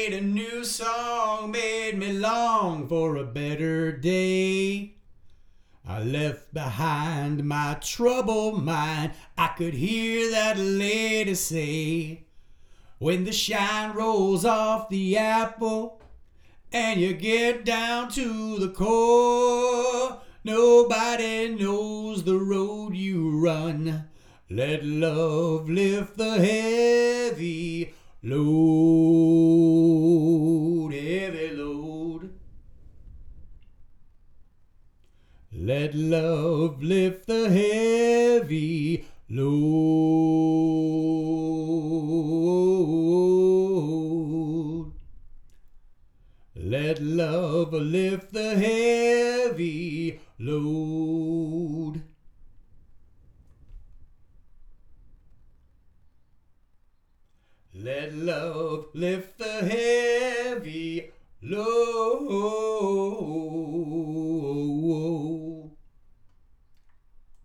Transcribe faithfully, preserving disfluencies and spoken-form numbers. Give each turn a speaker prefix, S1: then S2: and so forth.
S1: played a new song, made me long for a better day. I left behind my troubled mind, I could hear that lady say, when the shine rolls off the apple and you get down to the core, nobody knows the road you run. Let love lift the heavy load, heavy load. Let love lift the heavy load. Let love lift the heavy load. Let love lift the heavy load.